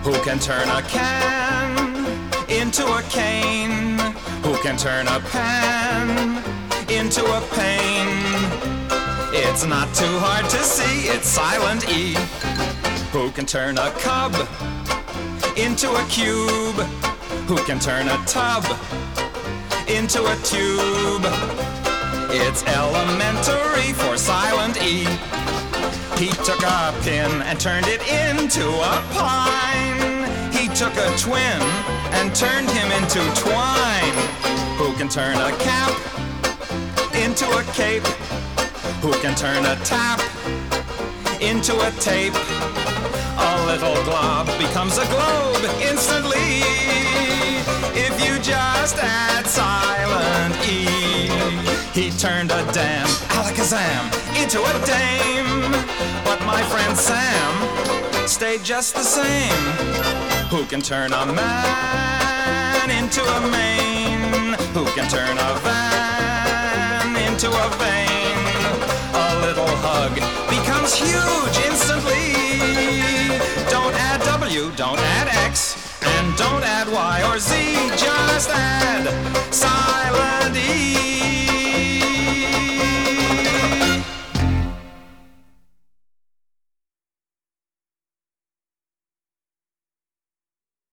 Who can turn a can into a cane? Who can turn a pan into a pain? It's not too hard to see, it's silent E. Who can turn a cub into a cube? Who can turn a tub into a tube? It's elementary for silent E. He took a pin and turned it into a pine. He took a twin and turned him into twine. Who can turn a cap into a cape? Who can turn a tap into a tape? A little glob becomes a globe instantly if you just add silent E. He turned a damn alakazam into a dame, but my friend Sam stayed just the same. Who can turn a man into a mane? Who can turn a van into a vein? A little hug becomes huge instantly. Don't add W, don't add X, and don't add Y or Z, just add silent E.